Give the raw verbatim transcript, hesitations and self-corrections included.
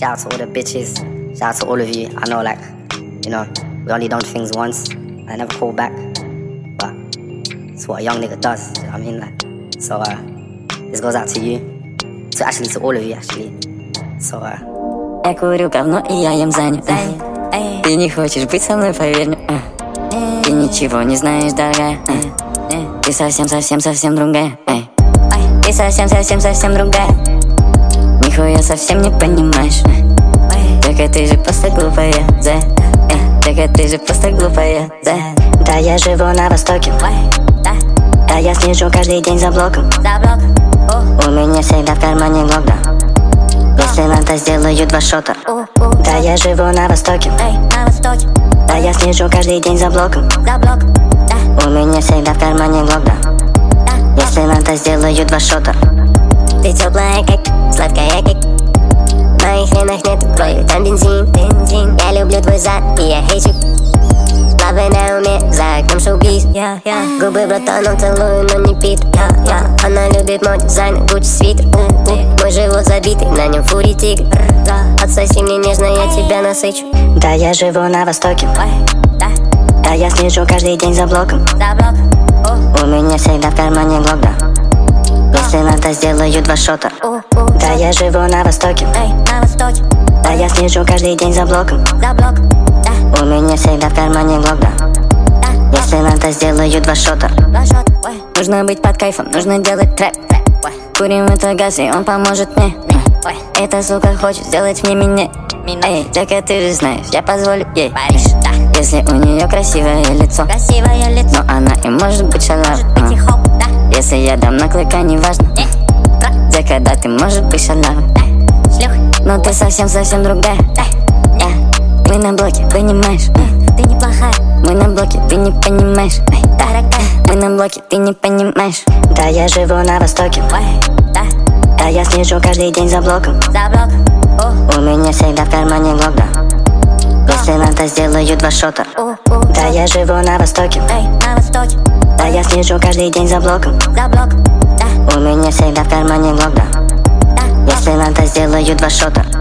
Shout out to all the bitches. Shout out to all of you. I know, like, you know, we only done things once. I never call back, but it's what a young nigga does. You know what I mean, like, so uh, this goes out to you, to actually to all of you actually. So uh. Я курю говно и я ем заню. Ты не хочешь быть со мной, поверь мне. Ты ничего не знаешь, дорогая. Ты совсем-совсем-совсем другая. Ты совсем-совсем-совсем другая. Нихуя совсем не понимаешь. Так ты же просто глупая, да. Так ты же просто глупая, да. Да, я живу на востоке. Да, я слежу каждый день за блоком. У меня всегда в кармане глок, да. Если надо, сделаю два шота. Да, я живу на востоке. Да, я слежу каждый день за блоком. У меня всегда в кармане глок, да. Если надо, сделаю два шота. Ты теплая, как сладкая, как в моих венах нету крови, там бензин, бензин. Я люблю твой зад, и я хейчу. Лавы на уме, за окном шоу-биз. yeah, yeah. Губы братаном целую, но не пит. yeah, yeah. Она любит мой дизайн, Гуччи свитер. Мой живот забитый, на нем фури тигр. Отсоси мне нежно, я тебя насычу. Да, я живу на востоке. Да, я слежу каждый день за блоком. У меня всегда в кармане глок, да. Если надо, сделаю два шота. Да, я живу на востоке. Да, я слежу каждый день за блоком. У меня всегда в кармане глок, да. Если надо, сделаю два шота. Нужно быть под кайфом, нужно делать трэп. Курим это газ, и он поможет мне. Эта сука хочет сделать мне меня. Эй, Джека, ты же знаешь, я позволю ей. Если у нее красивое лицо, но она и может быть шалава. Если я дам на клыка, неважно. Джека, да, ты можешь быть шалава. Но ты совсем-совсем другая. Мы на блоке, понимаешь? Ты неплохая. Мы на блоке, ты не понимаешь? Мы на блоке, ты не понимаешь? Да, я живу на востоке. Да, я слежу каждый день за блоком. У меня всегда в кармане глок, да. Если надо, сделаю два шота. Да, я живу на востоке. Да, я слежу каждый день за блоком. У меня всегда в кармане глок, да. Если надо, сделаю два шота.